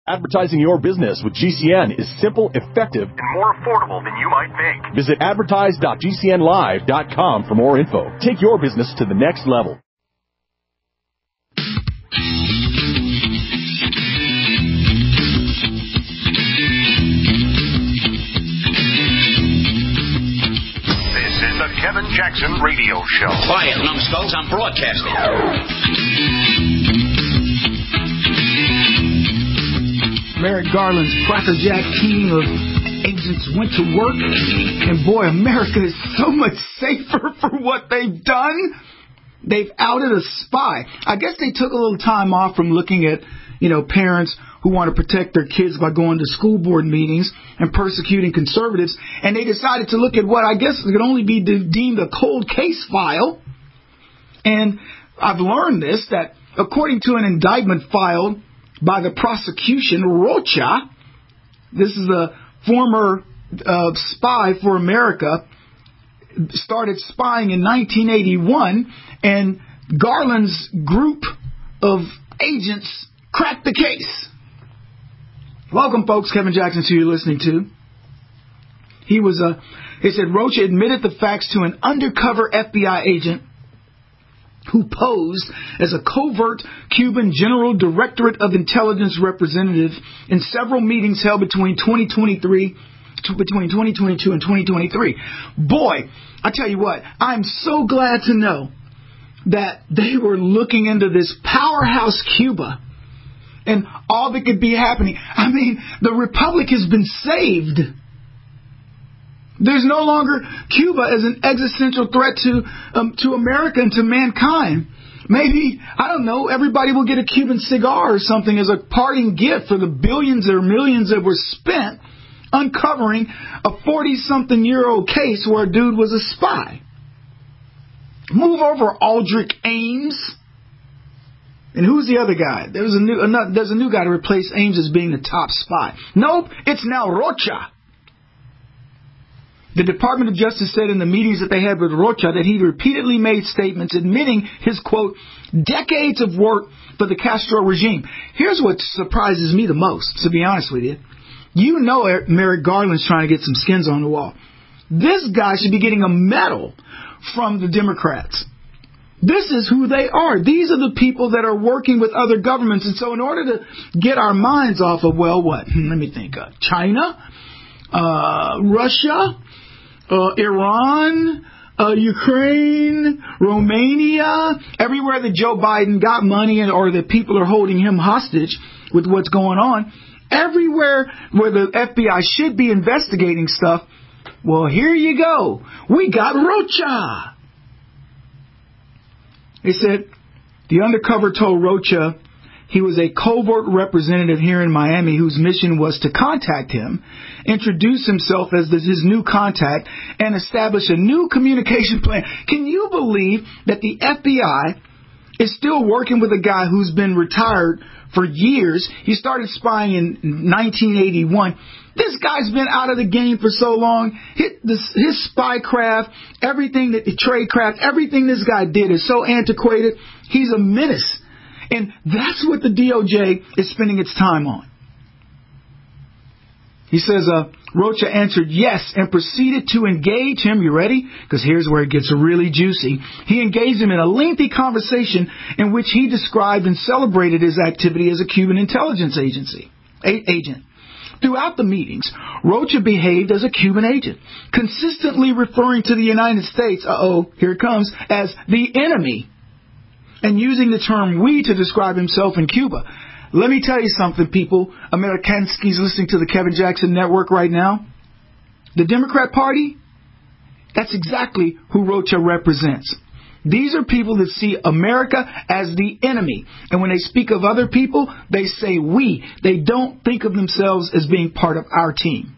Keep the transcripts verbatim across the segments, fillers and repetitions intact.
Advertising your business with G C N is simple, effective, and more affordable than you might think. Visit advertise dot g c n live dot com for more info. Take your business to the next level. This is the Kevin Jackson Radio Show. Quiet, numbskulls, I'm broadcasting. Merrick Garland's crackerjack team of agents went to work, and boy, America is so much safer for what they've done. They've outed a spy. I guess they took a little time off from looking at, you know, parents who want to protect their kids by going to school board meetings and persecuting conservatives, and they decided to look at what I guess could only be de- deemed a cold case file. And I've learned this, that according to an indictment filed by the prosecution, Rocha, this is a former uh, spy for America, started spying in nineteen eighty-one, and Garland's group of agents cracked the case. Welcome, folks. Kevin Jackson, who you're listening to. He was a, he said Rocha admitted the facts to an undercover F B I agent who posed as a covert Cuban General Directorate of Intelligence representative in several meetings held between twenty twenty-three, between twenty twenty-two and twenty twenty-three. Boy, I tell you what, I'm so glad to know that they were looking into this powerhouse Cuba and all that could be happening. I mean, the Republic has been saved. There's no longer Cuba as an existential threat to um, to America and to mankind. Maybe, I don't know, everybody will get a Cuban cigar or something as a parting gift for the billions or millions that were spent uncovering a forty-something-year-old case where a dude was a spy. Move over, Aldrich Ames. And who's the other guy? There's a new, another, there's a new guy to replace Ames as being the top spy. Nope, it's now Rocha. The Department of Justice said in the meetings that they had with Rocha that he repeatedly made statements admitting his, quote, decades of work for the Castro regime. Here's what surprises me the most, to be honest with you. You know Merrick Garland's trying to get some skins on the wall. This guy should be getting a medal from the Democrats. This is who they are. These are the people that are working with other governments. And so in order to get our minds off of, well, what? Let me think. Uh, China, uh, Russia, Uh, Iran, uh, Ukraine, Romania, everywhere that Joe Biden got money and, or that people are holding him hostage with what's going on, everywhere where the F B I should be investigating stuff, well, here you go. We got Rocha. They said the undercover told Rocha he was a covert representative here in Miami whose mission was to contact him, introduce himself as his new contact, and establish a new communication plan. Can you believe that the F B I is still working with a guy who's been retired for years? He started spying in nineteen eighty-one. This guy's been out of the game for so long. His, his spycraft, everything that tradecraft, everything this guy did is so antiquated. He's a menace. And that's what the D O J is spending its time on. He says, uh, Rocha answered yes and proceeded to engage him. You ready? Because here's where it gets really juicy. He engaged him in a lengthy conversation in which he described and celebrated his activity as a Cuban intelligence agency a- agent. Throughout the meetings, Rocha behaved as a Cuban agent, consistently referring to the United States, uh-oh, here it comes, as the enemy, and using the term we to describe himself in Cuba. Let me tell you something, people. Amerikanskis listening to the Kevin Jackson Network right now. The Democrat Party, that's exactly who Rocha represents. These are people that see America as the enemy. And when they speak of other people, they say we. They don't think of themselves as being part of our team.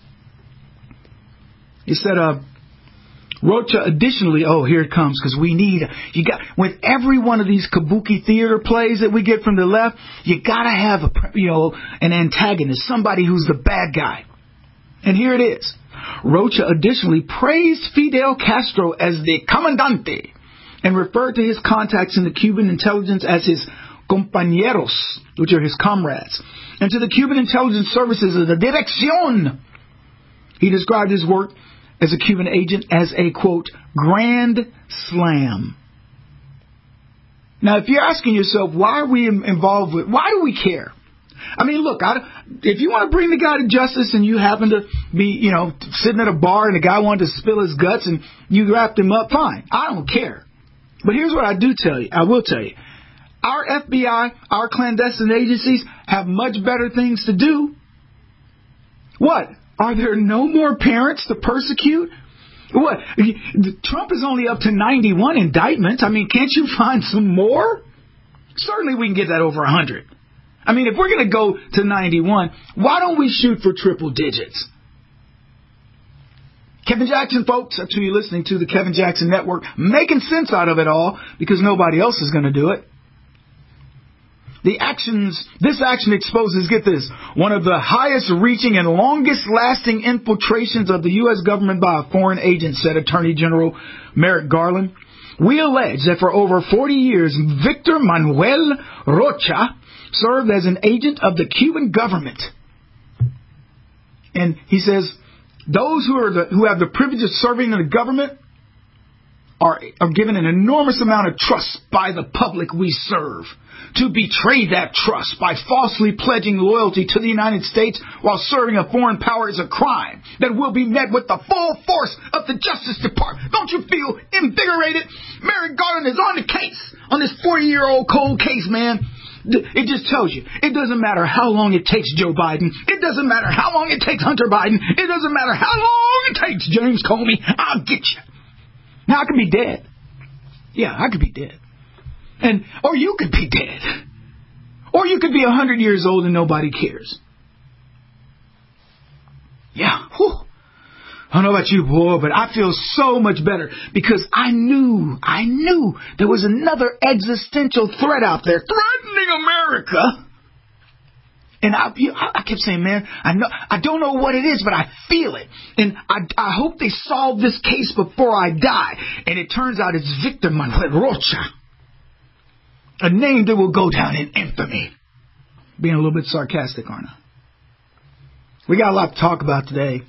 He said, uh, Rocha additionally, oh, here it comes, because we need, you got, with every one of these kabuki theater plays that we get from the left, you got to have, a, you know, an antagonist, somebody who's the bad guy. And here it is. Rocha additionally praised Fidel Castro as the comandante and referred to his contacts in the Cuban intelligence as his, compañeros, which are his comrades, and to the Cuban intelligence services of the Dirección. He described his work as a Cuban agent as a, quote, grand slam. Now, if you're asking yourself, why are we involved with, why do we care? I mean, look, I, if you want to bring the guy to justice and you happen to be, you know, sitting at a bar and the guy wanted to spill his guts and you wrapped him up, fine. I don't care. But here's what I do tell you. I will tell you. Our F B I, our clandestine agencies have much better things to do. What? Are there no more parents to persecute? What? Trump is only up to ninety-one indictments. I mean, can't you find some more? Certainly we can get that over one hundred. I mean, if we're going to go to ninety-one, why don't we shoot for triple digits? Kevin Jackson, folks, that's who you're listening to, the Kevin Jackson Network, making sense out of it all because nobody else is going to do it. The actions, this action exposes, get this, one of the highest reaching and longest lasting infiltrations of the U S government by a foreign agent, said Attorney General Merrick Garland. We allege that for over forty years, Victor Manuel Rocha served as an agent of the Cuban government. And he says, those who are the, who have the privilege of serving in the government are, are given an enormous amount of trust by the public we serve. To betray that trust by falsely pledging loyalty to the United States while serving a foreign power is a crime that will be met with the full force of the Justice Department. Don't you feel invigorated? Merrick Garland is on the case, on this forty-year-old cold case, man. It just tells you, it doesn't matter how long it takes Joe Biden. It doesn't matter how long it takes Hunter Biden. It doesn't matter how long it takes James Comey. I'll get you. Now, I could be dead. Yeah, I could be dead. And or you could be dead. Or you could be one hundred years old and nobody cares. Yeah. Whew. I don't know about you, boy, but I feel so much better because I knew, I knew there was another existential threat out there threatening America. And I, I kept saying, man, I know, I don't know what it is, but I feel it. And I, I hope they solve this case before I die. And it turns out it's Victor Manuel Rocha. A name that will go down in infamy. Being a little bit sarcastic, aren't I? We got a lot to talk about today.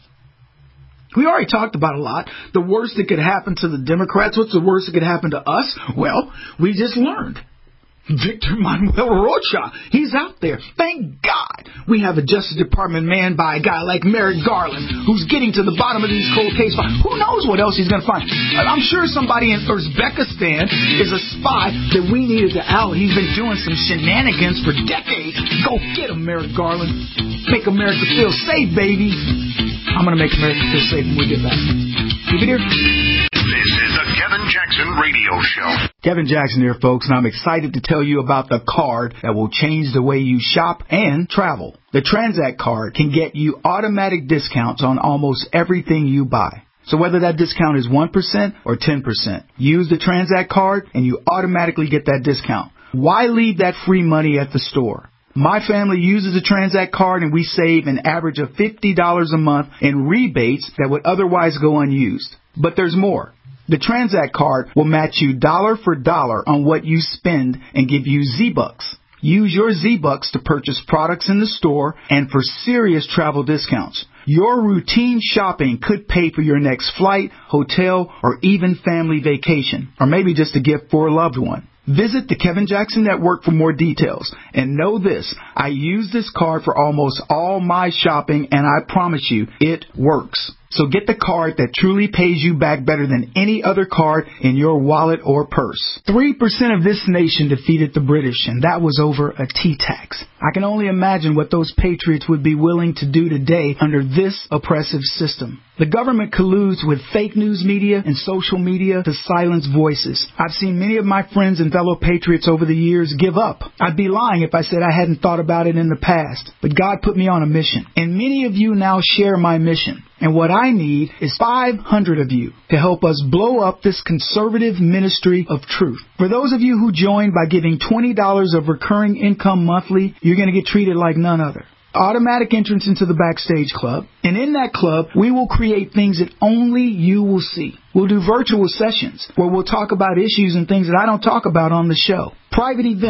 We already talked about a lot. The worst that could happen to the Democrats. What's the worst that could happen to us? Well, we just learned. Victor Manuel Rocha. He's out there. Thank God we have a Justice Department manned by a guy like Merrick Garland who's getting to the bottom of these cold case files. Who knows what else he's going to find? I'm sure somebody in Uzbekistan is a spy that we needed to out. He's been doing some shenanigans for decades. Go get him, Merrick Garland. Make America feel safe, baby. I'm going to make America feel safe when we get back. Keep it here. This is the Kevin Jackson Radio Show. Kevin Jackson here, folks, and I'm excited to tell you about the card that will change the way you shop and travel. The Transact card can get you automatic discounts on almost everything you buy. So whether that discount is one percent or ten percent, use the Transact card and you automatically get that discount. Why leave that free money at the store? My family uses the Transact card and we save an average of fifty dollars a month in rebates that would otherwise go unused. But there's more. The Transact card will match you dollar for dollar on what you spend and give you Z-Bucks. Use your Z-Bucks to purchase products in the store and for serious travel discounts. Your routine shopping could pay for your next flight, hotel, or even family vacation, or maybe just a gift for a loved one. Visit the Kevin Jackson Network for more details. And know this, I use this card for almost all my shopping, and I promise you, it works. So get the card that truly pays you back better than any other card in your wallet or purse. Three percent of this nation defeated the British, and that was over a tea tax. I can only imagine what those patriots would be willing to do today under this oppressive system. The government colludes with fake news media and social media to silence voices. I've seen many of my friends and fellow patriots over the years give up. I'd be lying if I said I hadn't thought about it in the past. But God put me on a mission. And many of you now share my mission. And what I need is five hundred of you to help us blow up this conservative ministry of truth. For those of you who join by giving twenty dollars of recurring income monthly, you're going to get treated like none other. Automatic entrance into the Backstage Club. And in that club, we will create things that only you will see. We'll do virtual sessions where we'll talk about issues and things that I don't talk about on the show. Private events.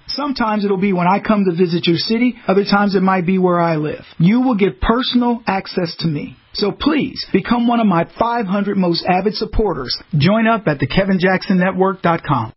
Sometimes it'll be when I come to visit your city. Other times it might be where I live. You will get personal access to me. So please, become one of my five hundred most avid supporters. Join up at the kevin jackson network dot com.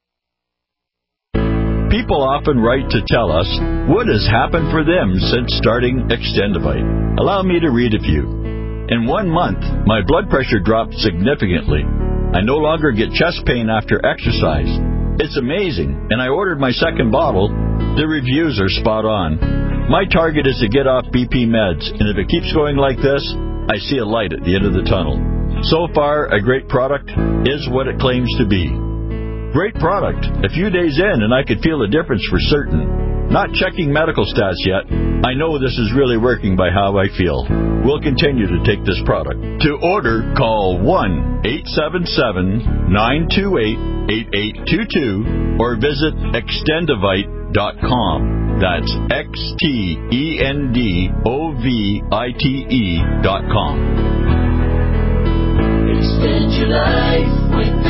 People often write to tell us what has happened for them since starting Extendivite. Allow me to read a few. In one month, my blood pressure dropped significantly. I no longer get chest pain after exercise. It's amazing, and I ordered my second bottle. The reviews are spot on. My target is to get off B P meds, and if it keeps going like this, I see a light at the end of the tunnel. So far, a great product is what it claims to be. Great product. A few days in, and I could feel a difference for certain. Not checking medical stats yet. I know this is really working by how I feel. We'll continue to take this product. To order, call one eight seven seven, nine two eight, eight eight two two or visit extendivite dot com. That's X T E N D O V I T E dot com. Extend your life with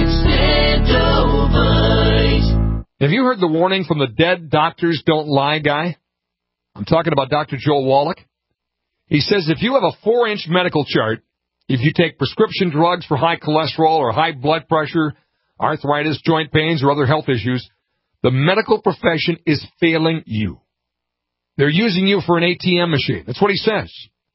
Extendivite. Have you heard the warning from the Dead Doctors Don't Lie guy? I'm talking about Doctor Joel Wallach. He says if you have a four-inch medical chart, if you take prescription drugs for high cholesterol or high blood pressure, arthritis, joint pains, or other health issues, the medical profession is failing you. They're using you for an A T M machine. That's what he says.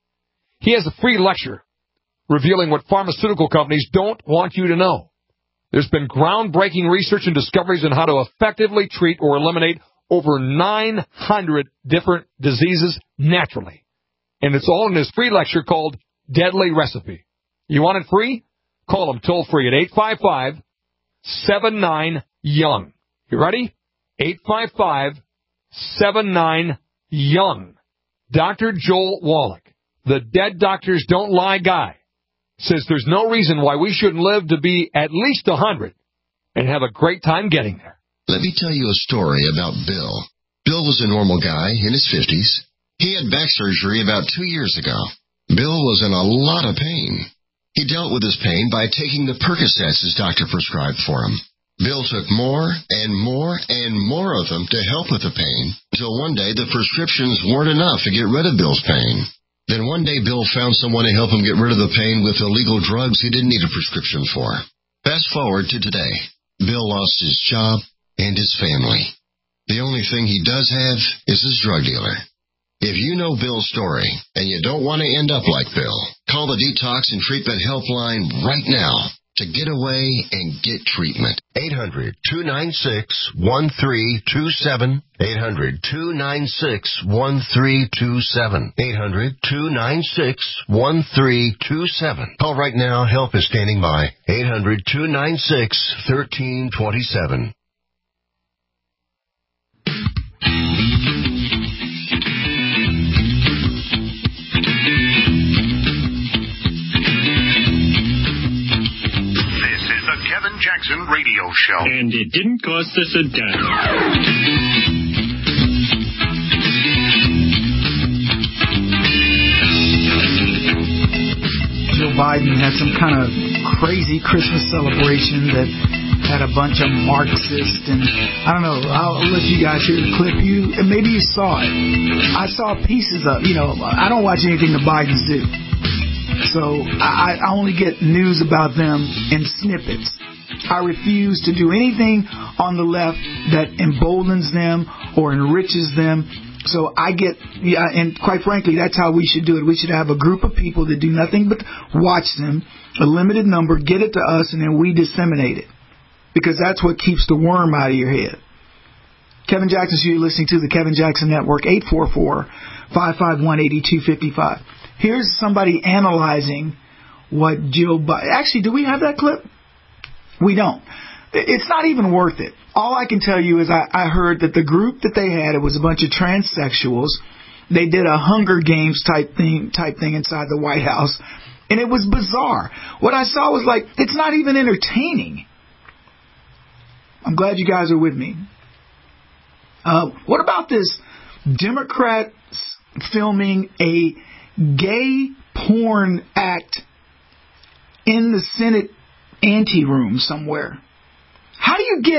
He has a free lecture revealing what pharmaceutical companies don't want you to know. There's been groundbreaking research and discoveries on how to effectively treat or eliminate over nine hundred different diseases naturally. And it's all in this free lecture called Deadly Recipe. You want it free? Call them toll free at eight five five, seven nine, young. You ready? eight five five, seven nine, young. Doctor Joel Wallach, the Dead Doctors Don't Lie guy, says there's no reason why we shouldn't live to be at least one hundred and have a great time getting there. Let me tell you a story about Bill. Bill was a normal guy in his fifties. He had back surgery about two years ago. Bill was in a lot of pain. He dealt with his pain by taking the Percocets his doctor prescribed for him. Bill took more and more and more of them to help with the pain, until one day the prescriptions weren't enough to get rid of Bill's pain. Then one day Bill found someone to help him get rid of the pain with illegal drugs he didn't need a prescription for. Fast forward to today. Bill lost his job and his family. The only thing he does have is his drug dealer. If you know Bill's story and you don't want to end up like Bill, call the Detox and Treatment Helpline right now to get away and get treatment. eight hundred, two nine six, one three two seven. eight hundred, two nine six, one three two seven. eight hundred, two nine six, one three two seven. Call right now. Help is standing by. eight hundred, two nine six, one three two seven. Kevin Jackson Radio Show. And it didn't cost us a dime. Joe Biden had some kind of crazy Christmas celebration that had a bunch of Marxists, and I don't know, I'll let you guys hear the clip. You, and maybe you saw it. I saw pieces of, you know, I don't watch anything the Bidens do. So I, I only get news about them in snippets. I refuse to do anything on the left that emboldens them or enriches them. So I get, yeah, and quite frankly, that's how we should do it. We should have a group of people that do nothing but watch them, a limited number, get it to us, and then we disseminate it. Because that's what keeps the worm out of your head. Kevin Jackson, so you're listening to the Kevin Jackson Network, eight four four, five five one, eight two five five. Here's somebody analyzing what Jill Biden... Actually, do we have that clip? We don't. It's not even worth it. All I can tell you is I, I heard that the group that they had, it was a bunch of transsexuals. They did a Hunger Games type thing, type thing inside the White House, and it was bizarre. What I saw was like, it's not even entertaining. I'm glad you guys are with me. Uh, what about this Democrats filming a gay porn act in the Senate anteroom somewhere? How do you get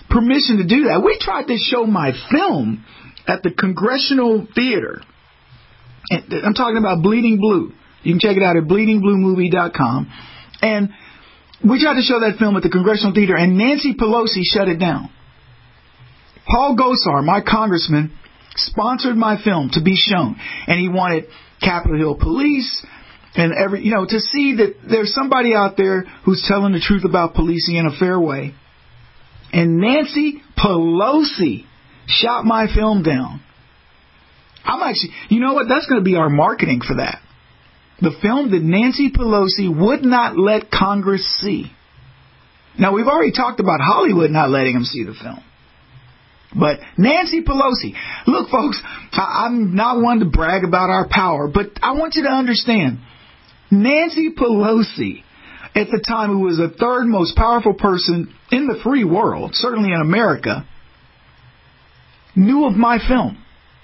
permission to do that. We tried to show my film at the Congressional Theater. I'm talking about Bleeding Blue. You can check it out at bleeding blue movie dot com. And we tried to show that film at the Congressional Theater, and Nancy Pelosi shut it down. Paul Gosar, my congressman, sponsored my film to be shown, and he wanted Capitol Hill Police and every, you know, to see that there's somebody out there who's telling the truth about policing in a fair way. And Nancy Pelosi shot my film down. I'm actually, you know what? That's going to be our marketing for that. The film that Nancy Pelosi would not let Congress see. Now, we've already talked about Hollywood not letting them see the film. But Nancy Pelosi, look, folks, I'm not one to brag about our power, but I want you to understand, Nancy Pelosi, at the time, who was the third most powerful person in the free world, certainly in America, knew of my film.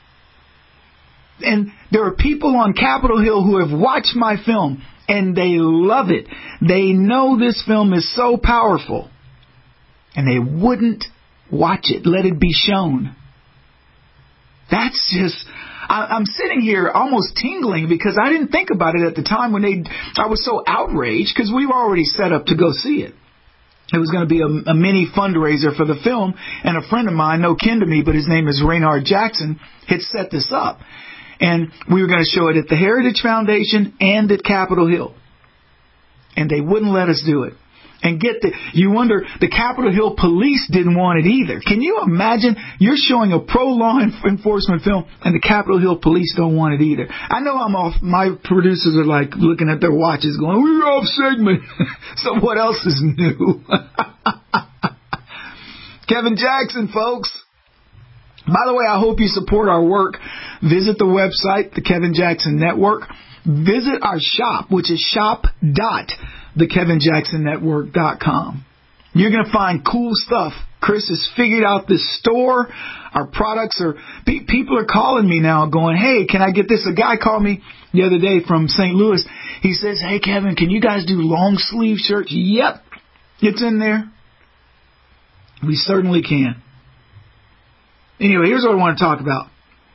And there are people on Capitol Hill who have watched my film, and they love it. They know this film is so powerful, and they wouldn't watch it, let it be shown. That's just, I, I'm sitting here almost tingling because I didn't think about it at the time when they, I was so outraged because we were already set up to go see it. It was going to be a, a mini fundraiser for the film, and a friend of mine, no kin to me, but his name is Raynard Jackson, had set this up. And we were going to show it at the Heritage Foundation and at Capitol Hill. And they wouldn't let us do it. And get the, you wonder, the Capitol Hill police didn't want it either. Can you imagine you're showing a pro-law enforcement film and the Capitol Hill police don't want it either? I know I'm off, my producers are like looking at their watches going, we're off segment. So what else is new? Kevin Jackson, folks. By the way, I hope you support our work. Visit the website, the Kevin Jackson Network. Visit our shop, which is shop dot the kevin jackson network dot com. You're going to find cool stuff. Chris has figured out this store. Our products are, pe- people are calling me now going, hey, can I get this? A guy called me the other day from Saint Louis. He says, hey, Kevin, can you guys do long sleeve shirts? Yep, it's in there. We certainly can. Anyway, here's what I want to talk about.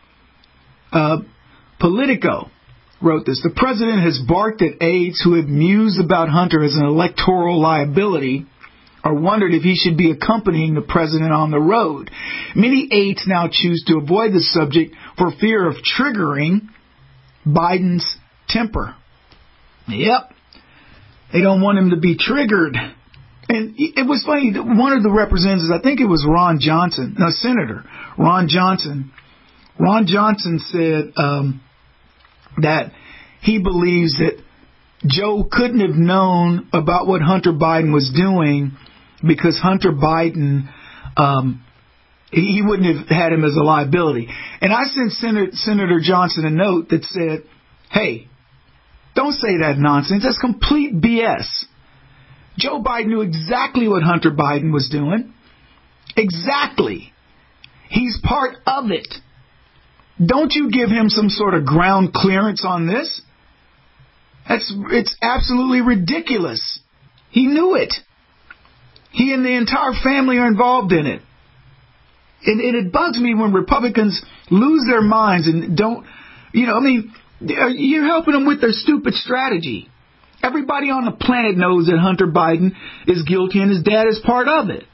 Uh, Politico wrote this. The president has barked at aides who have mused about Hunter as an electoral liability or wondered if he should be accompanying the president on the road. Many aides now choose to avoid the subject for fear of triggering Biden's temper. Yep. They don't want him to be triggered. And it was funny, one of the representatives, I think it was Ron Johnson, no, Senator Ron Johnson. Ron Johnson said um, that he believes that Joe couldn't have known about what Hunter Biden was doing because Hunter Biden, um, he, he wouldn't have had him as a liability. And I sent Senator, Senator Johnson a note that said, hey, don't say that nonsense. That's complete B S. Joe Biden knew exactly what Hunter Biden was doing. Exactly. He's part of it. Don't you give him some sort of ground clearance on this. That's, it's absolutely ridiculous. He knew it. He and the entire family are involved in it. And, and it bugs me when Republicans lose their minds and don't, you know, I mean, you're helping them with their stupid strategy. Everybody on the planet knows that Hunter Biden is guilty and his dad is part of it.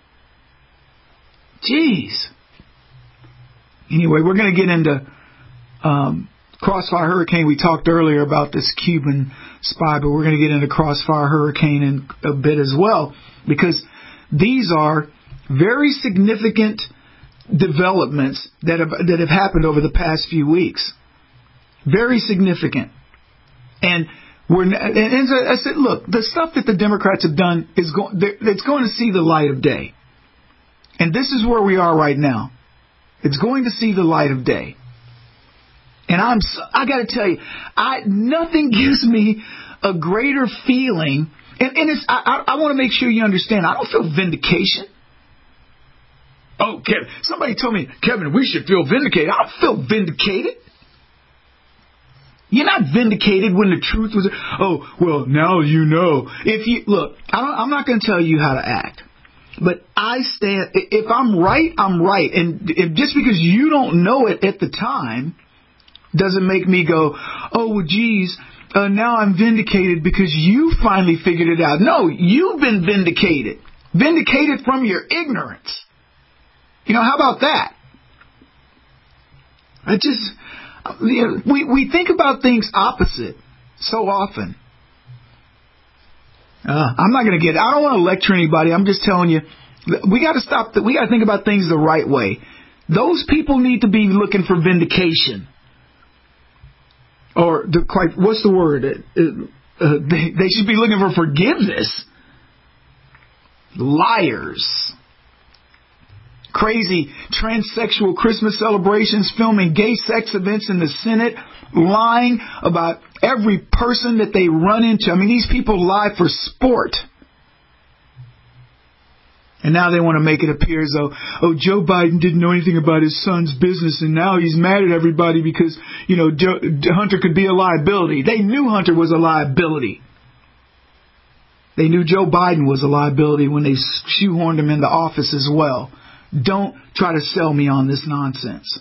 Jeez. Anyway, we're going to get into um, Crossfire Hurricane. We talked earlier about this Cuban spy, but we're going to get into Crossfire Hurricane in a bit as well, because these are very significant developments that have, that have happened over the past few weeks. Very significant. And We're, and I said, look, the stuff that the Democrats have done is going, it's going to see the light of day. And this is where we are right now. It's going to see the light of day. And I'm, I got to tell you, I, nothing gives me a greater feeling. And, and it's, I, I want to make sure you understand, I don't feel vindication. Oh, Kevin, somebody told me, Kevin, we should feel vindicated. I don't feel vindicated. You're not vindicated when the truth was, oh, well, now you know. If you look, I don't, I'm not going to tell you how to act. But I stand, if I'm right, I'm right. And if, just because you don't know it at the time doesn't make me go, oh, well, geez, uh, now I'm vindicated because you finally figured it out. No, you've been vindicated. Vindicated from your ignorance. You know, how about that? I just, you know, we, we think about things opposite so often. Uh, I'm not going to get, I don't want to lecture anybody. I'm just telling you, we got to stop, the, we got to think about things the right way. Those people need to be looking for vindication. Or, the, quite, what's the word? Uh, uh, they, they should be looking for forgiveness. Liars. Crazy transsexual Christmas celebrations, filming gay sex events in the Senate, lying about every person that they run into. I mean, these people lie for sport. And now they want to make it appear as though, oh, Joe Biden didn't know anything about his son's business, and now he's mad at everybody because, you know, Joe, Hunter could be a liability. They knew Hunter was a liability. They knew Joe Biden was a liability when they shoehorned him into office as well. Don't try to sell me on this nonsense.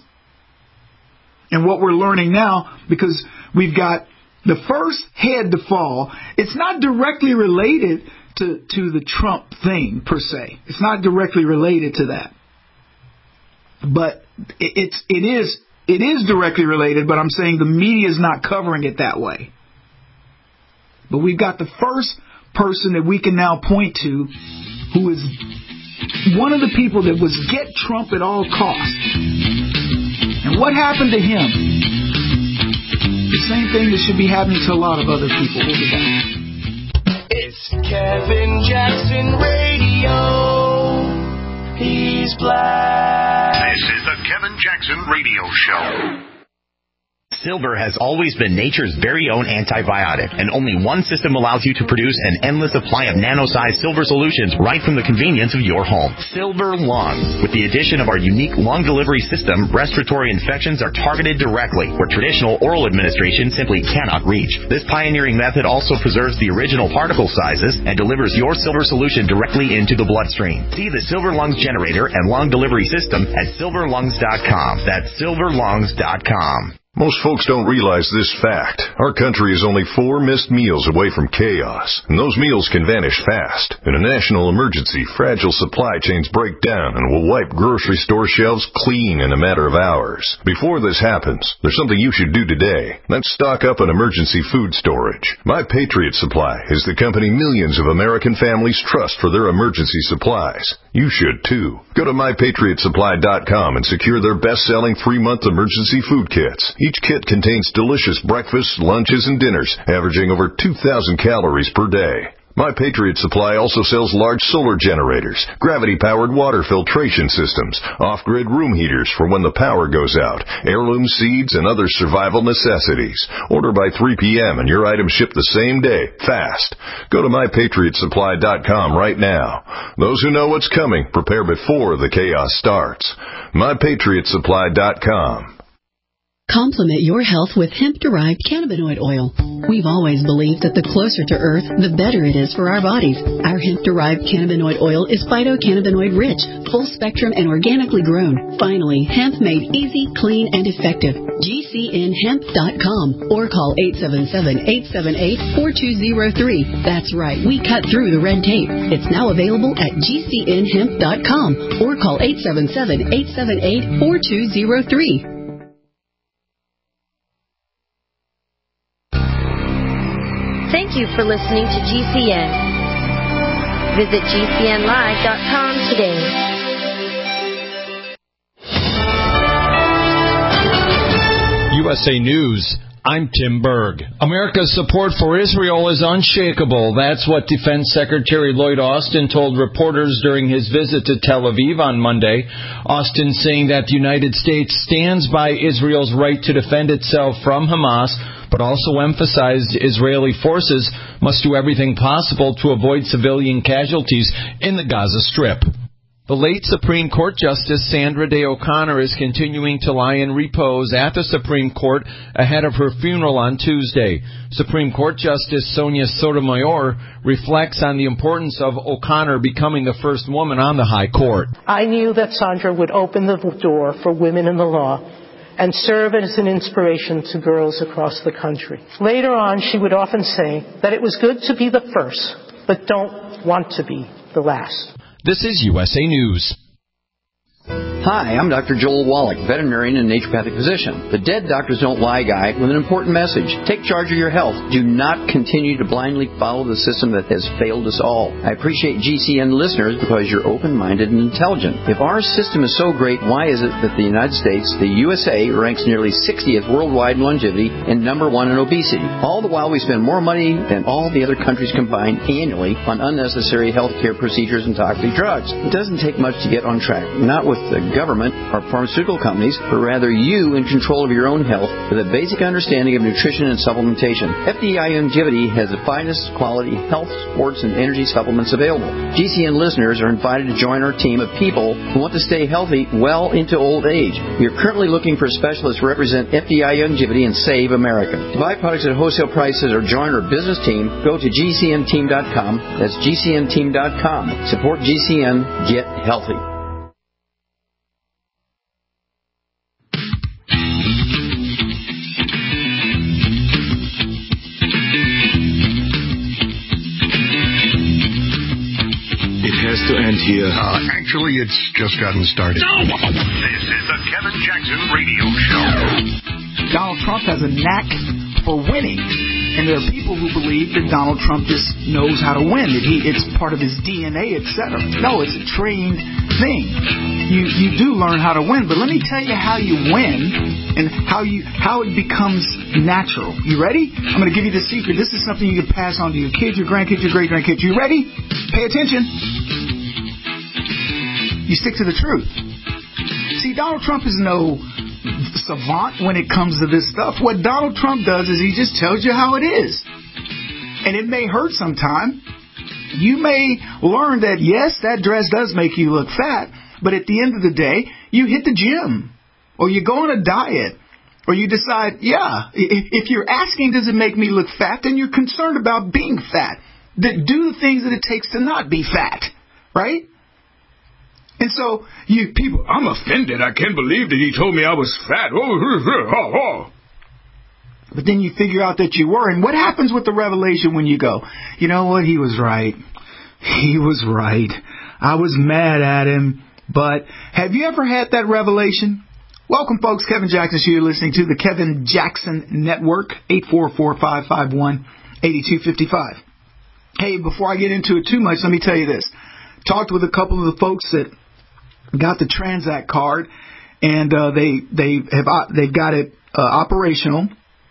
And what we're learning now, because we've got the first head to fall, it's not directly related to, to the Trump thing, per se. It's not directly related to that. But it, it's, it is, it is directly related, but I'm saying the media is not covering it that way. But we've got the first person that we can now point to who is one of the people that was get Trump at all costs. And what happened to him? The same thing that should be happening to a lot of other people. We'll be back. It's Kevin Jackson Radio. He's black. This is the Kevin Jackson Radio Show. Silver has always been nature's very own antibiotic, and only one system allows you to produce an endless supply of nano-sized silver solutions right from the convenience of your home. Silver Lungs. With the addition of our unique lung delivery system, respiratory infections are targeted directly, where traditional oral administration simply cannot reach. This pioneering method also preserves the original particle sizes and delivers your silver solution directly into the bloodstream. See the Silver Lungs generator and lung delivery system at silver lungs dot com. That's silver lungs dot com. Most folks don't realize this fact. Our country is only four missed meals away from chaos, and those meals can vanish fast. In a national emergency, fragile supply chains break down and will wipe grocery store shelves clean in a matter of hours. Before this happens, there's something you should do today. Let's stock up on emergency food storage. My Patriot Supply is the company millions of American families trust for their emergency supplies. You should too. Go to my patriot supply dot com and secure their best-selling three-month emergency food kits. Each kit contains delicious breakfasts, lunches, and dinners, averaging over two thousand calories per day. My Patriot Supply also sells large solar generators, gravity-powered water filtration systems, off-grid room heaters for when the power goes out, heirloom seeds, and other survival necessities. Order by three p.m. and your items ship the same day, fast. Go to my patriot supply dot com right now. Those who know what's coming, prepare before the chaos starts. my patriot supply dot com. Complement your health with hemp-derived cannabinoid oil. We've always believed that the closer to Earth, the better it is for our bodies. Our hemp-derived cannabinoid oil is phytocannabinoid-rich, full-spectrum, and organically grown. Finally, hemp made easy, clean, and effective. G C N hemp dot com or call eight seven seven, eight seven eight, four two zero three. That's right, we cut through the red tape. It's now available at G C N hemp dot com or call eight seven seven, eight seven eight, four two zero three. Thank you for listening to G C N. Visit G C N live dot com today. U S A News. I'm Tim Berg. America's support for Israel is unshakable. That's what Defense Secretary Lloyd Austin told reporters during his visit to Tel Aviv on Monday. Austin saying that the United States stands by Israel's right to defend itself from Hamas, but also emphasized Israeli forces must do everything possible to avoid civilian casualties in the Gaza Strip. The late Supreme Court Justice Sandra Day O'Connor is continuing to lie in repose at the Supreme Court ahead of her funeral on Tuesday. Supreme Court Justice Sonia Sotomayor reflects on the importance of O'Connor becoming the first woman on the High Court. I knew that Sandra would open the door for women in the law and serve as an inspiration to girls across the country. Later on, she would often say that it was good to be the first, but don't want to be the last. This is U S A News. Hi, I'm Doctor Joel Wallach, veterinarian and naturopathic physician, the Dead Doctors Don't Lie guy with an important message. Take charge of your health. Do not continue to blindly follow the system that has failed us all. I appreciate G C N listeners because you're open-minded and intelligent. If our system is so great, why is it that the United States, the U S A, ranks nearly sixtieth worldwide in longevity and number one in obesity? All the while we spend more money than all the other countries combined annually on unnecessary health care procedures and toxic drugs. It doesn't take much to get on track, not with the government or pharmaceutical companies, but rather you in control of your own health with a basic understanding of nutrition and supplementation. F D I Longevity has the finest quality health, sports, and energy supplements available. G C N listeners are invited to join our team of people who want to stay healthy well into old age. We are currently looking for specialists to represent F D I Longevity and Save America. To buy products at wholesale prices or join our business team, go to G C N team dot com. That's G C N team dot com. Support G C N. Get healthy. To end here. Uh, actually, it's just gotten started. No! This is the Kevin Jackson Radio Show. Donald Trump has a knack for winning. And there are people who believe that Donald Trump just knows how to win, that he it's part of his D N A, et cetera. No, it's a trained thing. You you do learn how to win, but let me tell you how you win and how you how it becomes natural. You ready? I'm going to give you the secret. This is something you can pass on to your kids, your grandkids, your great-grandkids. You ready? Pay attention. You stick to the truth. See, Donald Trump is no savant when it comes to this stuff. What Donald Trump does is he just tells you how it is. And it may hurt sometime. You may learn that, yes, that dress does make you look fat, but at the end of the day, you hit the gym, or you go on a diet, or you decide, yeah, if you're asking, does it make me look fat, then you're concerned about being fat. Do the things that it takes to not be fat, right? And so, you people, I'm offended. I can't believe that he told me I was fat. But then you figure out that you were. And what happens with the revelation when you go, you know what, he was right. He was right. I was mad at him. But have you ever had that revelation? Welcome, folks. Kevin Jackson here, listening to the Kevin Jackson Network, eight four four, five five one, eight two five five. Hey, before I get into it too much, let me tell you this. Talked with a couple of the folks that got the Transact card, and uh, they they have uh, they've got it uh, operational.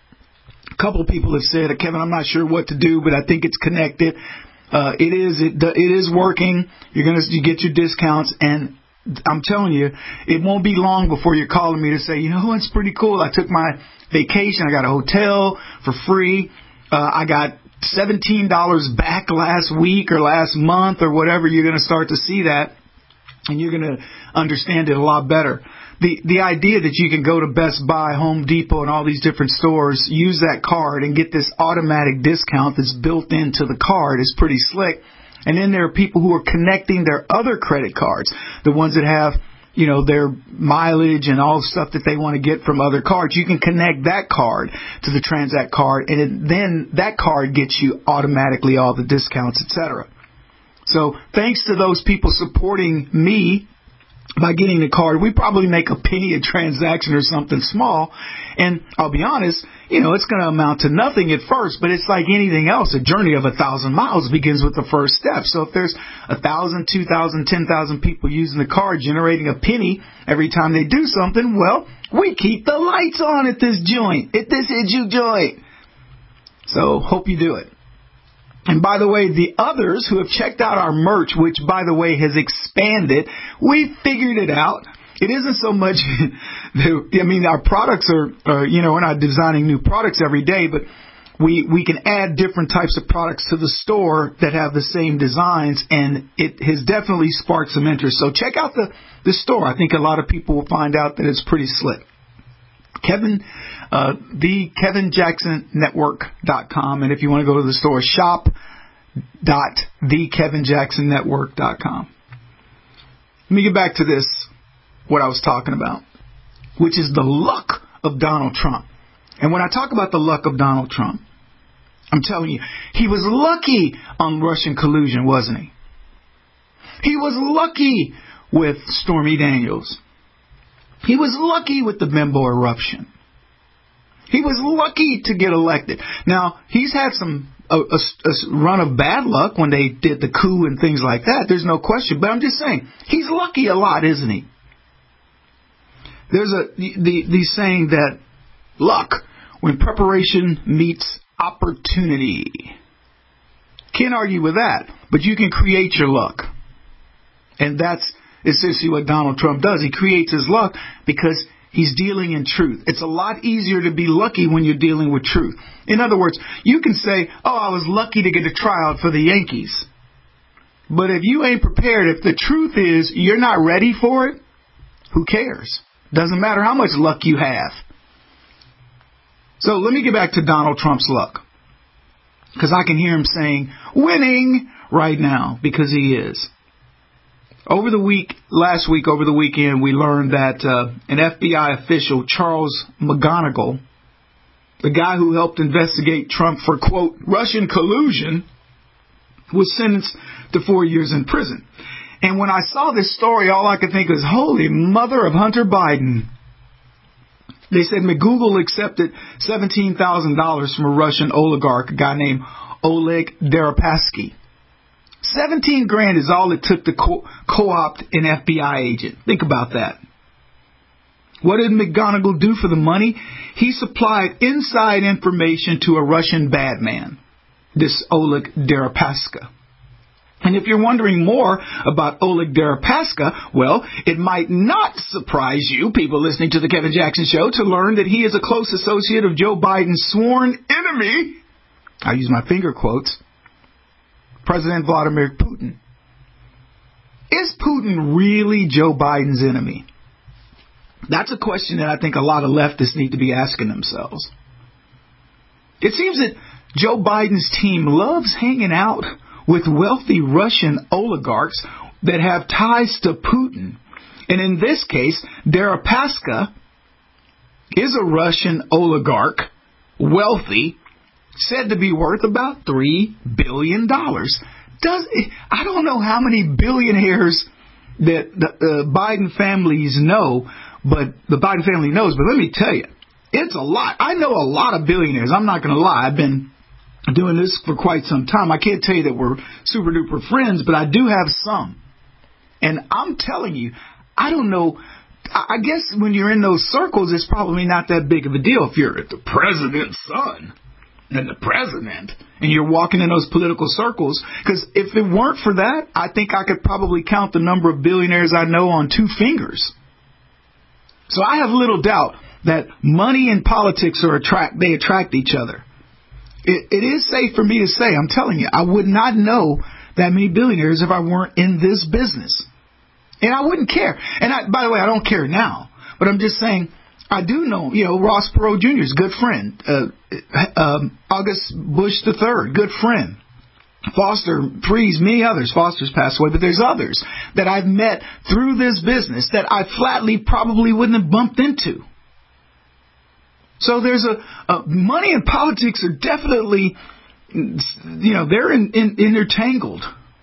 A couple of people have said, Kevin, I'm not sure what to do, but I think it's connected. Uh, it is it it is working. You're gonna you get your discounts, and I'm telling you, it won't be long before you're calling me to say, you know, it's pretty cool. I took my vacation. I got a hotel for free. Uh, I got seventeen dollars back last week or last month or whatever. You're going to start to see that, and you're going to understand it a lot better. The the idea that you can go to Best Buy, Home Depot, and all these different stores, use that card and get this automatic discount that's built into the card is pretty slick. And then there are people who are connecting their other credit cards, the ones that have, you know, their mileage and all the stuff that they want to get from other cards. You can connect that card to the Transact card, and it, then that card gets you automatically all the discounts, et cetera. So thanks to those people supporting me by getting the card, we probably make a penny a transaction or something small. And I'll be honest, you know, it's going to amount to nothing at first, but it's like anything else. A journey of a thousand miles begins with the first step. So if there's a thousand, two thousand, ten thousand people using the card, generating a penny every time they do something, well, we keep the lights on at this joint, at this edu joint. So hope you do it. And by the way, the others who have checked out our merch, which, by the way, has expanded, we figured it out. It isn't so much, I mean, our products are, uh, you know, we're not designing new products every day, but we we can add different types of products to the store that have the same designs, and it has definitely sparked some interest. So check out the, the store. I think a lot of people will find out that it's pretty slick. Kevin, uh, the Kevin Jackson Network dot com, and if you want to go to the store, shop dot the Kevin Jackson Network dot com. Let me get back to this, what I was talking about, which is the luck of Donald Trump. And when I talk about the luck of Donald Trump, I'm telling you, he was lucky on Russian collusion, wasn't he? He was lucky with Stormy Daniels. He was lucky with the Bimbo eruption. He was lucky to get elected. Now, he's had some a, a, a run of bad luck when they did the coup and things like that. There's no question. But I'm just saying, he's lucky a lot, isn't he? There's a the the saying that luck when preparation meets opportunity. Can't argue with that, but you can create your luck. And that's essentially what Donald Trump does. He creates his luck because he's dealing in truth. It's a lot easier to be lucky when you're dealing with truth. In other words, you can say, oh, I was lucky to get a tryout for the Yankees. But if you ain't prepared, if the truth is you're not ready for it, who cares? Doesn't matter how much luck you have. So let me get back to Donald Trump's luck. Because I can hear him saying, winning right now, because he is. Over the week, last week, over the weekend, we learned that uh, an F B I official, Charles McGonigal, the guy who helped investigate Trump for, quote, Russian collusion, was sentenced to four years in prison. And when I saw this story, all I could think was, holy mother of Hunter Biden. They said McGoogle accepted seventeen thousand dollars from a Russian oligarch, a guy named Oleg Deripaska. seventeen grand is all it took to co- co-opt an F B I agent. Think about that. What did McGonigal do for the money? He supplied inside information to a Russian bad man, this Oleg Deripaska. And if you're wondering more about Oleg Deripaska, well, it might not surprise you, people listening to the Kevin Jackson Show, to learn that he is a close associate of Joe Biden's sworn enemy, I use my finger quotes, President Vladimir Putin. Is Putin really Joe Biden's enemy? That's a question that I think a lot of leftists need to be asking themselves. It seems that Joe Biden's team loves hanging out with wealthy Russian oligarchs that have ties to Putin. And in this case, Deripaska is a Russian oligarch, wealthy, said to be worth about three billion dollars. Does I don't know how many billionaires that the uh, Biden families know, but the Biden family knows. But let me tell you, it's a lot. I know a lot of billionaires. I'm not going to lie. I've been doing this for quite some time. I can't tell you that we're super duper friends, but I do have some. And I'm telling you, I don't know. I guess when you're in those circles, it's probably not that big of a deal if you're the president's son and the president and you're walking in those political circles. Because if it weren't for that, I think I could probably count the number of billionaires I know on two fingers. So I have little doubt that money and politics are attract they attract each other. It, it is safe for me to say, I'm telling you, I would not know that many billionaires if I weren't in this business. And I wouldn't care. And I, by the way, I don't care now. But I'm just saying, I do know, you know, Ross Perot Junior is a good friend. Uh, um, August Bush the third, good friend. Foster Freeze, many others. Foster's passed away, but there's others that I've met through this business that I flatly probably wouldn't have bumped into. So there's a, a money and politics are definitely, you know, they're in, in, intertangled.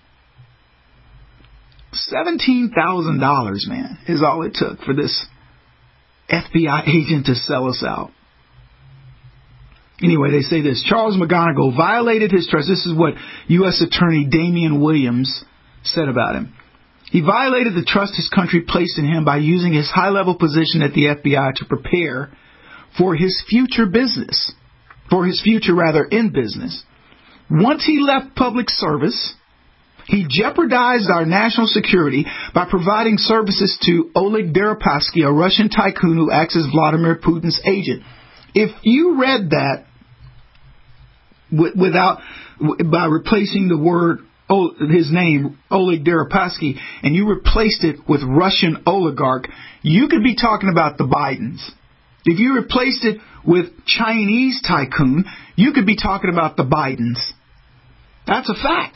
seventeen thousand dollars, man, is all it took for this F B I agent to sell us out. Anyway, they say this. Charles McGonigal violated his trust. This is what U S Attorney Damian Williams said about him. He violated the trust his country placed in him by using his high-level position at the F B I to prepare for his future business, for his future, rather, in business. Once he left public service, he jeopardized our national security by providing services to Oleg Deripaska, a Russian tycoon who acts as Vladimir Putin's agent. If you read that, w- without w- by replacing the word oh, his name Oleg Deripaska, and you replaced it with Russian oligarch, you could be talking about the Bidens. If you replaced it with Chinese tycoon, you could be talking about the Bidens. That's a fact.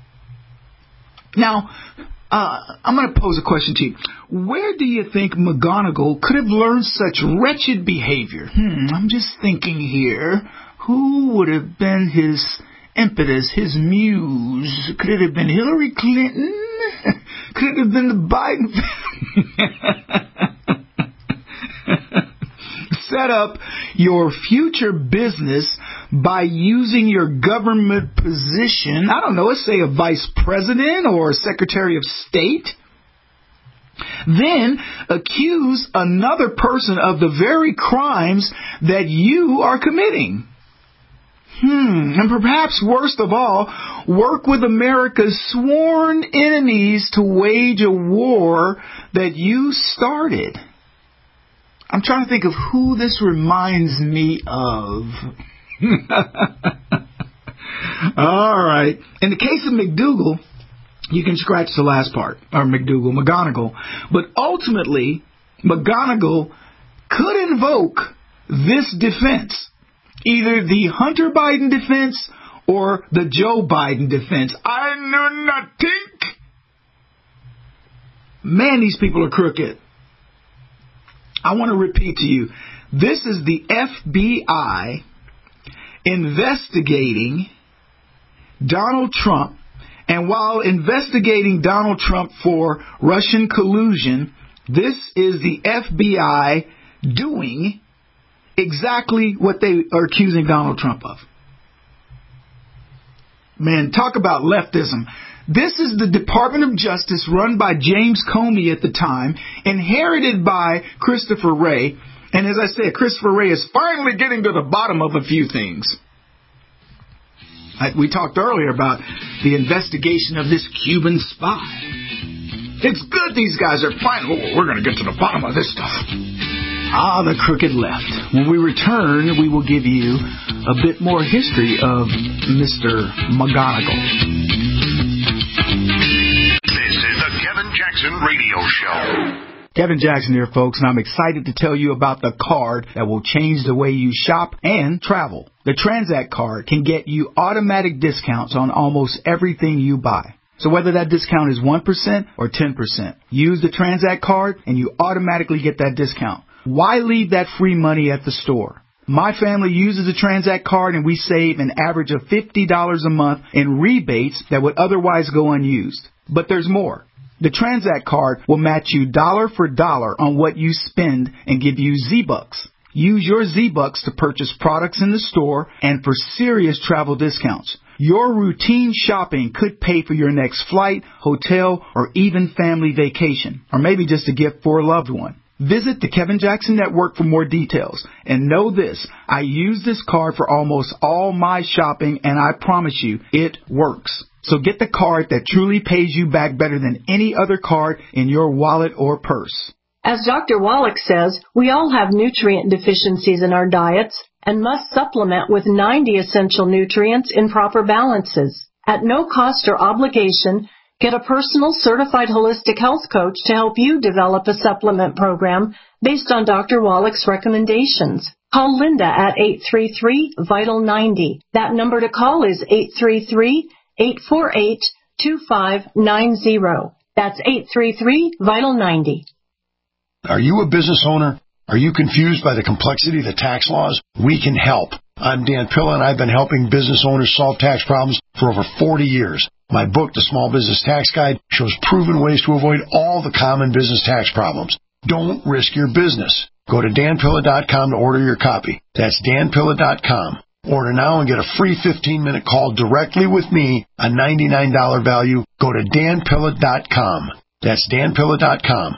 Now, uh, I'm going to pose a question to you. Where do you think McGonagall could have learned such wretched behavior? Hmm, I'm just thinking here. Who would have been his impetus, his muse? Could it have been Hillary Clinton? Could it have been the Biden family? Set up your future business by using your government position, I don't know, let's say a vice president or a secretary of state. Then accuse another person of the very crimes that you are committing. Hmm, and perhaps worst of all, work with America's sworn enemies to wage a war that you started. I'm trying to think of who this reminds me of. All right. In the case of McDougal, you can scratch the last part, or McDougal, McGonagall. But ultimately, McGonagall could invoke this defense, either the Hunter Biden defense or the Joe Biden defense. I know nothing. Man, these people are crooked. I want to repeat to you, this is the F B I investigating Donald Trump, and while investigating Donald Trump for Russian collusion, this is the F B I doing exactly what they are accusing Donald Trump of. Man, talk about leftism. This is the Department of Justice run by James Comey at the time, inherited by Christopher Wray. And as I said, Christopher Wray is finally getting to the bottom of a few things. I, we talked earlier about the investigation of this Cuban spy. It's good these guys are finally, oh, we're going to get to the bottom of this stuff. Ah, the crooked left. When we return, we will give you a bit more history of Mister McGonagall. This is the Kevin Jackson Radio Show. Kevin Jackson here, folks, and I'm excited to tell you about the card that will change the way you shop and travel. The Transact card can get you automatic discounts on almost everything you buy. So whether that discount is one percent or ten percent, use the Transact card and you automatically get that discount. Why leave that free money at the store? My family uses the Transact card and we save an average of fifty dollars a month in rebates that would otherwise go unused. But there's more. The Transact card will match you dollar for dollar on what you spend and give you Z-Bucks. Use your Z-Bucks to purchase products in the store and for serious travel discounts. Your routine shopping could pay for your next flight, hotel, or even family vacation, or maybe just a gift for a loved one. Visit the Kevin Jackson Network for more details. And know this, I use this card for almost all my shopping, and I promise you, it works. So get the card that truly pays you back better than any other card in your wallet or purse. As Doctor Wallach says, we all have nutrient deficiencies in our diets and must supplement with ninety essential nutrients in proper balances. At no cost or obligation, get a personal certified holistic health coach to help you develop a supplement program based on Doctor Wallach's recommendations. Call Linda at eight three three, vital ninety. That number to call is eight three three, eight four eight, two five nine zero. That's eight three three, vital ninety. Are you a business owner? Are you confused by the complexity of the tax laws? We can help. I'm Dan Pilla, and I've been helping business owners solve tax problems for over forty years. My book, The Small Business Tax Guide, shows proven ways to avoid all the common business tax problems. Don't risk your business. Go to dan pilla dot com to order your copy. That's dan pilla dot com. Order now and get a free fifteen minute call directly with me, a ninety-nine dollars value. Go to dan pilla dot com. That's dan pilla dot com.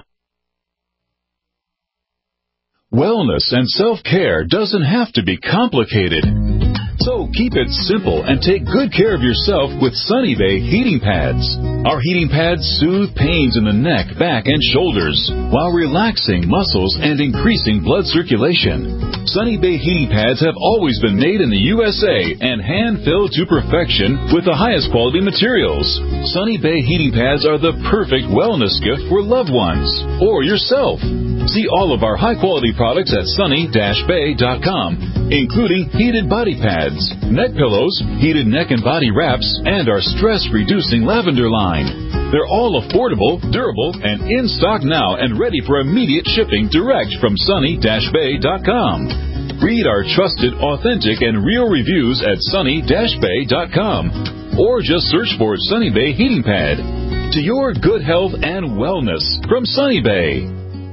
Wellness and self-care doesn't have to be complicated. So keep it simple and take good care of yourself with Sunny Bay heating pads. Our heating pads soothe pains in the neck, back, and shoulders while relaxing muscles and increasing blood circulation. Sunny Bay heating pads have always been made in the U S A and hand-filled to perfection with the highest quality materials. Sunny Bay heating pads are the perfect wellness gift for loved ones or yourself. See all of our high-quality products at sunny dash bay dot com, including heated body pads, neck pillows, heated neck and body wraps, and our stress-reducing lavender line. They're all affordable, durable, and in stock now and ready for immediate shipping direct from sunny dash bay dot com. Read our trusted, authentic, and real reviews at sunny dash bay dot com or just search for Sunny Bay Heating Pad. To your good health and wellness from Sunny Bay.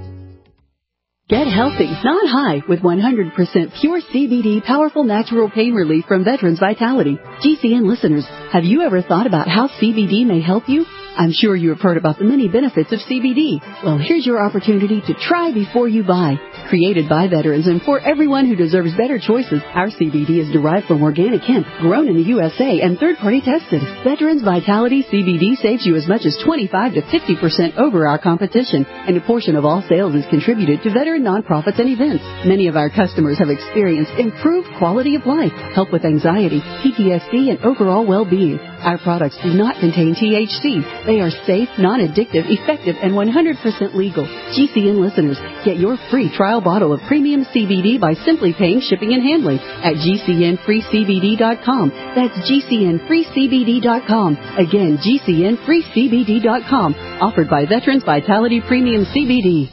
Get healthy, not high, with one hundred percent pure C B D powerful natural pain relief from Veterans Vitality. G C N listeners, have you ever thought about how C B D may help you? I'm sure you have heard about the many benefits of C B D. Well, here's your opportunity to try before you buy. Created by veterans and for everyone who deserves better choices, our C B D is derived from organic hemp, grown in the U S A and third-party tested. Veterans Vitality C B D saves you as much as twenty-five to fifty percent over our competition, and a portion of all sales is contributed to veteran nonprofits and events. Many of our customers have experienced improved quality of life, help with anxiety, P T S D, and overall well-being. Our products do not contain T H C. They are safe, non-addictive, effective, and one hundred percent legal. G C N listeners, get your free trial bottle of premium C B D by simply paying shipping and handling at G C N free C B D dot com. That's G C N free C B D dot com. Again, G C N free C B D dot com. Offered by Veterans Vitality Premium C B D.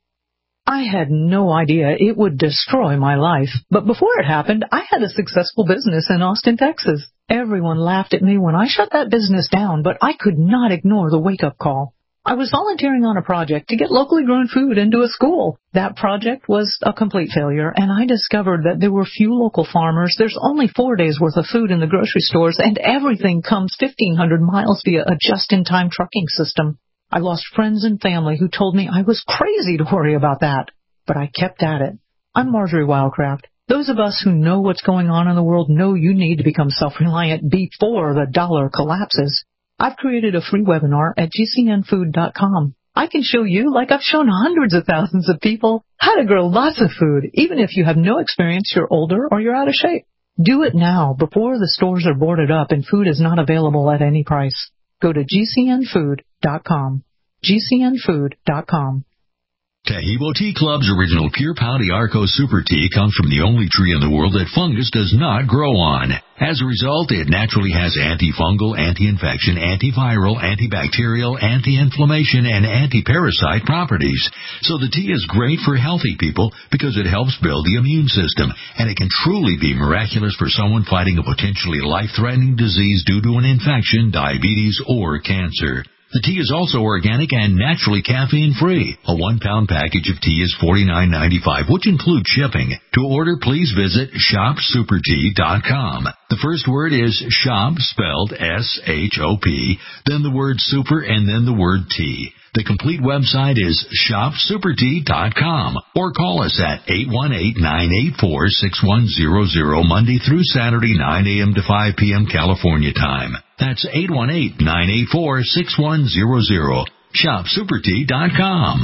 I had no idea it would destroy my life. But before it happened, I had a successful business in Austin, Texas. Everyone laughed at me when I shut that business down, but I could not ignore the wake-up call. I was volunteering on a project to get locally grown food into a school. That project was a complete failure, and I discovered that there were few local farmers. There's only four days' worth of food in the grocery stores, and everything comes fifteen hundred miles via a just-in-time trucking system. I lost friends and family who told me I was crazy to worry about that, but I kept at it. I'm Marjorie Wildcraft. Those of us who know what's going on in the world know you need to become self-reliant before the dollar collapses. I've created a free webinar at G C N food dot com. I can show you, like I've shown hundreds of thousands of people, how to grow lots of food, even if you have no experience, you're older, or you're out of shape. Do it now before the stores are boarded up and food is not available at any price. Go to G C N food dot com. G C N food dot com. Tahibo Tea Club's original Pure Pau d'Arco Super Tea comes from the only tree in the world that fungus does not grow on. As a result, it naturally has antifungal, anti-infection, antiviral, antibacterial, anti-inflammation, and anti-parasite properties. So the tea is great for healthy people because it helps build the immune system, and it can truly be miraculous for someone fighting a potentially life-threatening disease due to an infection, diabetes, or cancer. The tea is also organic and naturally caffeine-free. A one-pound package of tea is forty-nine ninety-five, which includes shipping. To order, please visit shop super tea dot com. The first word is shop, spelled S H O P, then the word super, and then the word tea. The complete website is shop super tea dot com, or call us at eight one eight, nine eight four, six one zero zero Monday through Saturday, nine a.m. to five p.m. California time. That's eight one eight, nine eight four, six one zero zero. shop super tea dot com.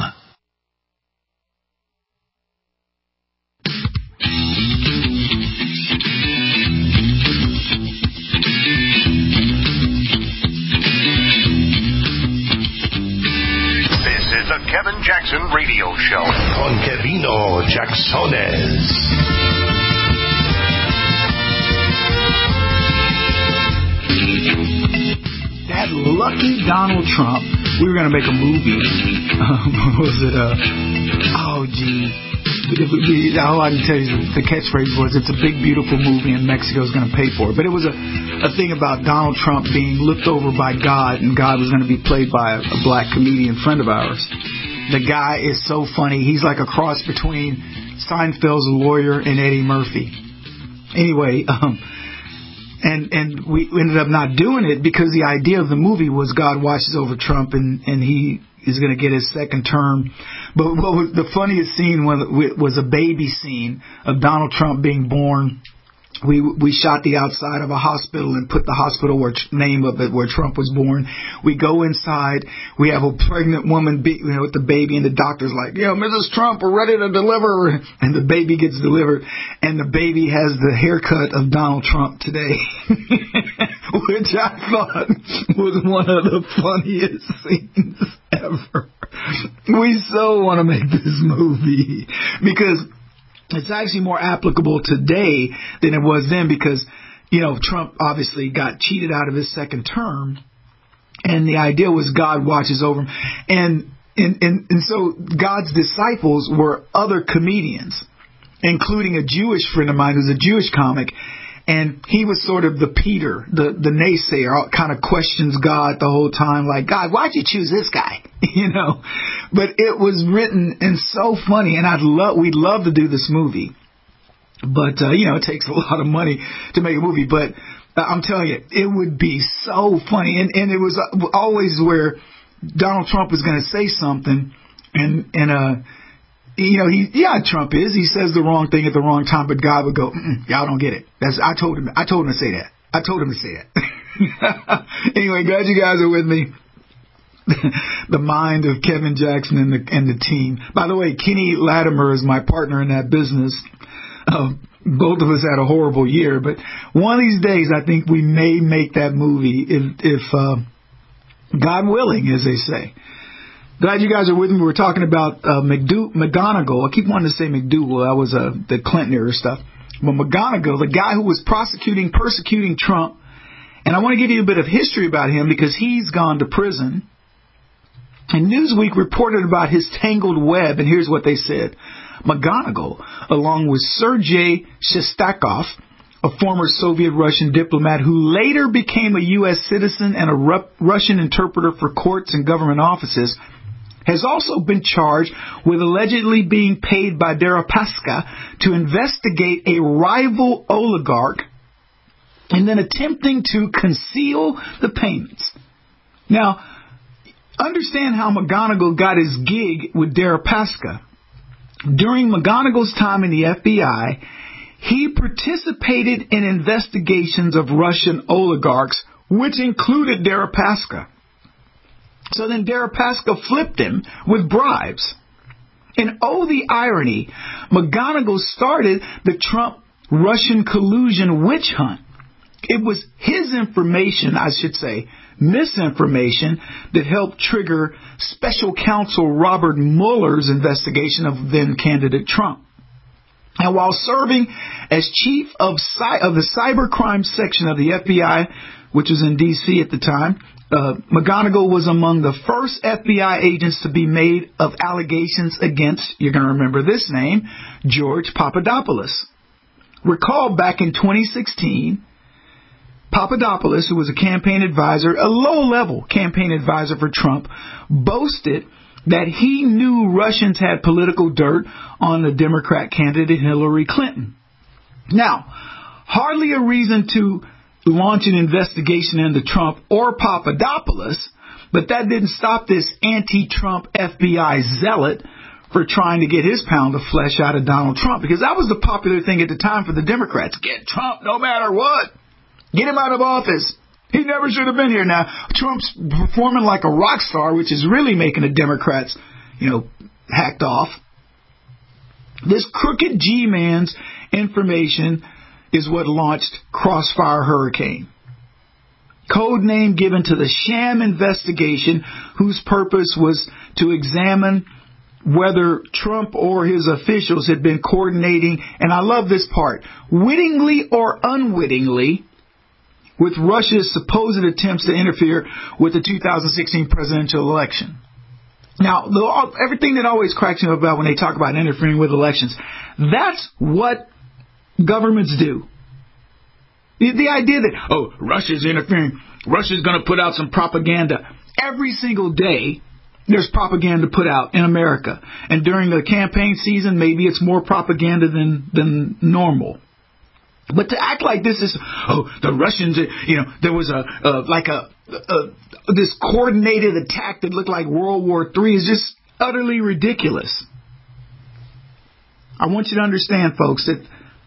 The Kevin Jackson Radio Show. Con Kevino Jacksones. That lucky Donald Trump. We were going to make a movie. Um, was it a... Oh, gee. All I can tell you is the catchphrase was, it's a big, beautiful movie and Mexico's going to pay for it. But it was a, a thing about Donald Trump being looked over by God, and God was going to be played by a, a black comedian friend of ours. The guy is so funny. He's like a cross between Seinfeld's lawyer and Eddie Murphy. Anyway, um, and and we ended up not doing it because the idea of the movie was God watches over Trump and, and he is going to get his second term. But what was the funniest scene was, was a baby scene of Donald Trump being born We we shot the outside of a hospital and put the hospital where name of it where Trump was born. We go inside. We have a pregnant woman be, you know, with the baby, and the doctor's like, "Yo, Missus Trump, we're ready to deliver." And the baby gets delivered, and the baby has the haircut of Donald Trump today, which I thought was one of the funniest scenes ever. We so want to make this movie because it's actually more applicable today than it was then because, you know, Trump obviously got cheated out of his second term. And the idea was God watches over him. And, and, and, and so God's disciples were other comedians, including a Jewish friend of mine who's a Jewish comic. And he was sort of the Peter, the, the naysayer, kind of questions God the whole time, like, God, why'd you choose this guy? You know, but it was written and so funny. And I'd love, we'd love to do this movie. But, uh, you know, it takes a lot of money to make a movie. But uh, I'm telling you, it would be so funny. And, and it was always where Donald Trump was going to say something and, and, uh, you know, he, yeah, Trump is. He says the wrong thing at the wrong time, but God would go, y'all don't get it. That's, I told him, I told him to say that. I told him to say that. Anyway, glad you guys are with me. The mind of Kevin Jackson and the, and the team. By the way, Kenny Latimer is my partner in that business. Uh, both of us had a horrible year, but one of these days, I think we may make that movie if, if, uh, God willing, as they say. Glad you guys are with me. We're talking about uh, McDou- McGonigal. I keep wanting to say McDougal. That was uh, the Clinton era stuff. But McGonigal, the guy who was prosecuting, persecuting Trump. And I want to give you a bit of history about him because he's gone to prison. And Newsweek reported about his tangled web. And here's what they said. McGonigal, along with Sergei Shestakov, a former Soviet-Russian diplomat who later became a U S citizen and a Ru- Russian interpreter for courts and government offices, has also been charged with allegedly being paid by Deripaska to investigate a rival oligarch and then attempting to conceal the payments. Now, understand how McGonigal got his gig with Deripaska. During McGonigal's time in the F B I, he participated in investigations of Russian oligarchs, which included Deripaska. So then Deripaska flipped him with bribes. And oh, the irony, McGonigal started the Trump-Russian collusion witch hunt. It was his information, I should say, misinformation, that helped trigger special counsel Robert Mueller's investigation of then-candidate Trump. And while serving as chief of, of the cybercrime section of the F B I, which was in D C at the time, uh, McGonigal was among the first F B I agents to be made of allegations against, you're going to remember this name, George Papadopoulos. Recall back in twenty sixteen, Papadopoulos, who was a campaign advisor, a low-level campaign advisor for Trump, boasted that he knew Russians had political dirt on the Democrat candidate Hillary Clinton. Now, hardly a reason to launch an investigation into Trump or Papadopoulos, but that didn't stop this anti-Trump F B I zealot for trying to get his pound of flesh out of Donald Trump, because that was the popular thing at the time for the Democrats. Get Trump no matter what. Get him out of office. He never should have been here. Now, Trump's performing like a rock star, which is really making the Democrats, you know, hacked off. This crooked G-man's information is what launched Crossfire Hurricane, code name given to the sham investigation whose purpose was to examine whether Trump or his officials had been coordinating, and I love this part, wittingly or unwittingly, with Russia's supposed attempts to interfere with the two thousand sixteen presidential election. Now, the, everything that always cracks me up about when they talk about interfering with elections, that's what governments do. The, the idea that, oh, Russia's interfering, Russia's going to put out some propaganda. Every single day, there's propaganda put out in America. And during the campaign season, maybe it's more propaganda than, than normal. But to act like this is, oh, the Russians, you know, there was a, uh, like a, a, this coordinated attack that looked like World War Three is just utterly ridiculous. I want you to understand, folks, that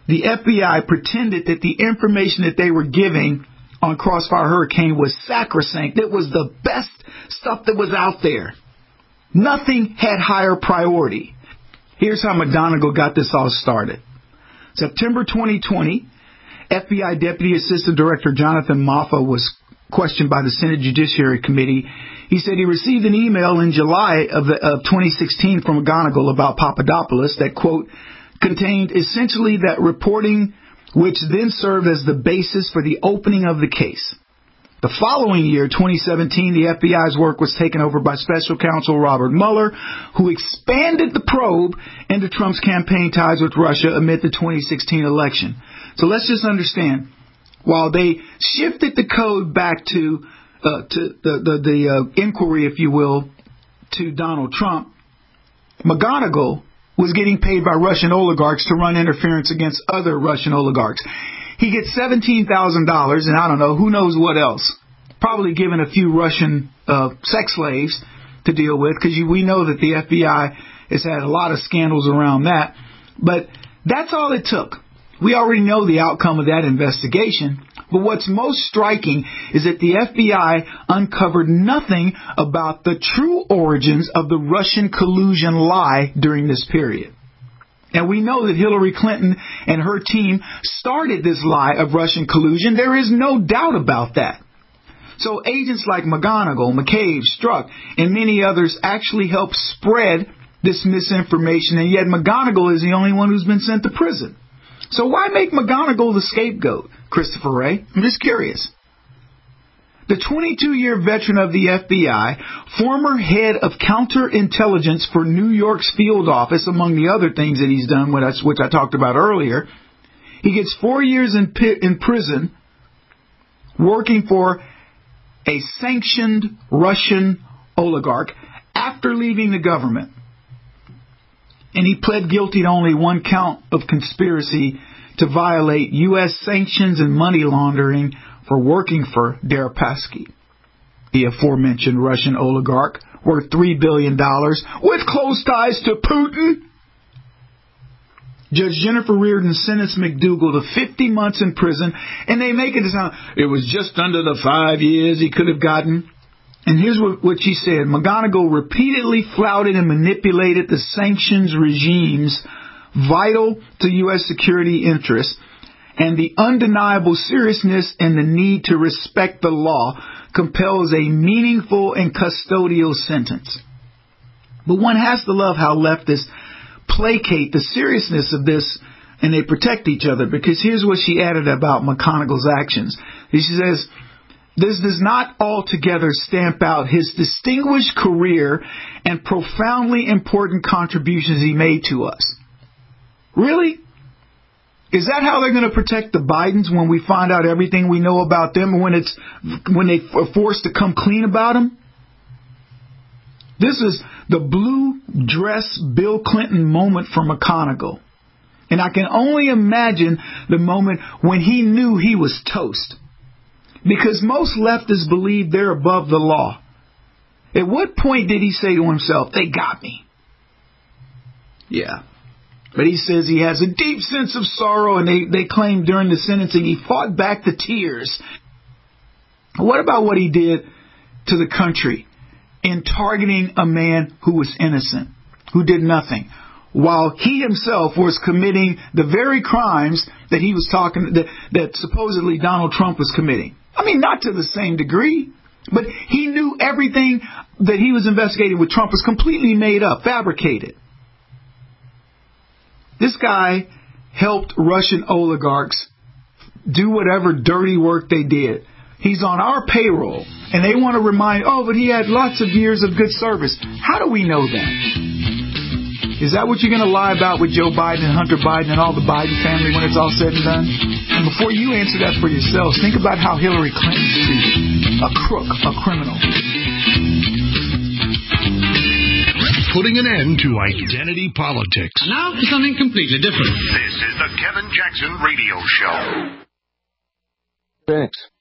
the F B I pretended that the information that they were giving on Crossfire Hurricane was sacrosanct. It was the best stuff that was out there. Nothing had higher priority. Here's how McGonigal got this all started. September twenty twenty, F B I Deputy Assistant Director Jonathan Moffa was questioned by the Senate Judiciary Committee. He said he received an email in July of, the, of twenty sixteen from McGonigal about Papadopoulos that, quote, contained essentially that reporting which then served as the basis for the opening of the case. The following year, twenty seventeen, the F B I's work was taken over by Special Counsel Robert Mueller, who expanded the probe into Trump's campaign ties with Russia amid the twenty sixteen election. So let's just understand, while they shifted the code back to, uh, to the, the, the uh, inquiry, if you will, to Donald Trump, McGonigal was getting paid by Russian oligarchs to run interference against other Russian oligarchs. He gets seventeen thousand dollars, and I don't know, who knows what else. Probably given a few Russian uh, sex slaves to deal with, because we know that the F B I has had a lot of scandals around that. But that's all it took. We already know the outcome of that investigation. But what's most striking is that the F B I uncovered nothing about the true origins of the Russian collusion lie during this period. And we know that Hillary Clinton and her team started this lie of Russian collusion. There is no doubt about that. So agents like McGonigal, McCabe, Strzok, and many others actually helped spread this misinformation, and yet McGonigal is the only one who's been sent to prison. So why make McGonigal the scapegoat, Christopher Wray? I'm just curious. The twenty-two-year veteran of the F B I, former head of counterintelligence for New York's field office, among the other things that he's done, which I talked about earlier, he gets four years in, in prison working for a sanctioned Russian oligarch after leaving the government. And he pled guilty to only one count of conspiracy to violate U S sanctions and money laundering for working for Deripaska, the aforementioned Russian oligarch worth three billion dollars with close ties to Putin. Judge Jennifer Reardon sentenced McDougal to fifty months in prison, and they make it sound it was just under the five years he could have gotten. And here's what, what she said. McGonigal repeatedly flouted and manipulated the sanctions regimes vital to U S security interests, and the undeniable seriousness and the need to respect the law compels a meaningful and custodial sentence. But one has to love how leftists placate the seriousness of this, and they protect each other, because here's what she added about McGonigal's actions. She says, this does not altogether stamp out his distinguished career and profoundly important contributions he made to us. Really? Is that how they're going to protect the Bidens when we find out everything we know about them, and when it's when they are forced to come clean about them? This is the blue dress Bill Clinton moment for McGonigal. And I can only imagine the moment when he knew he was toast. Because most leftists believe they're above the law. At what point did he say to himself, they got me? Yeah. But he says he has a deep sense of sorrow, and they, they claim during the sentencing he fought back the tears. What about what he did to the country in targeting a man who was innocent, who did nothing, while he himself was committing the very crimes that he was talking that, that supposedly Donald Trump was committing? I mean, not to the same degree, but he knew everything that he was investigating with Trump was completely made up, fabricated. This guy helped Russian oligarchs do whatever dirty work they did. He's on our payroll, and they want to remind, oh, but he had lots of years of good service. How do we know that? Is that what you're going to lie about with Joe Biden and Hunter Biden and all the Biden family when it's all said and done? And before you answer that for yourselves, think about how Hillary Clinton's treated. A crook, a criminal. Putting an end to identity politics. Now for something completely different. This is the Kevin Jackson Radio Show. Thanks.